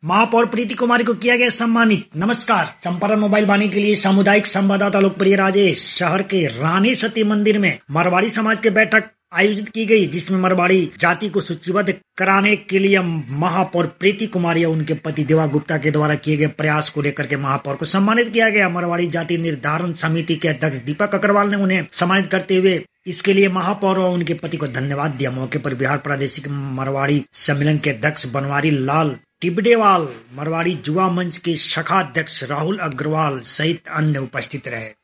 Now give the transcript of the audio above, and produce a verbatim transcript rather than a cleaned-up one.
महापौर प्रीति कुमारी को किया गया सम्मानित। नमस्कार, चंपारण मोबाइल वाणी के लिए सामुदायिक संवाददाता लोकप्रिय राजेश। शहर के रानी सती मंदिर में मारवाड़ी समाज की बैठक आयोजित की गई, जिसमें मारवाड़ी जाति को सूचीबद्ध कराने के लिए महापौर प्रीति कुमारी और उनके पति देवा गुप्ता के द्वारा किए गए प्रयास को लेकर के महापौर को सम्मानित किया गया। मारवाड़ी जाति निर्धारण समिति के अध्यक्ष दीपक अग्रवाल ने उन्हें सम्मानित करते हुए इसके लिए महापौर और उनके पति को धन्यवाद दिया। मौके पर बिहार प्रादेशिक मारवाड़ी सम्मेलन के अध्यक्ष बनवारी लाल टिबडेवाल, मारवाड़ी युवा मंच के शाखा अध्यक्ष राहुल अग्रवाल सहित अन्य उपस्थित रहे।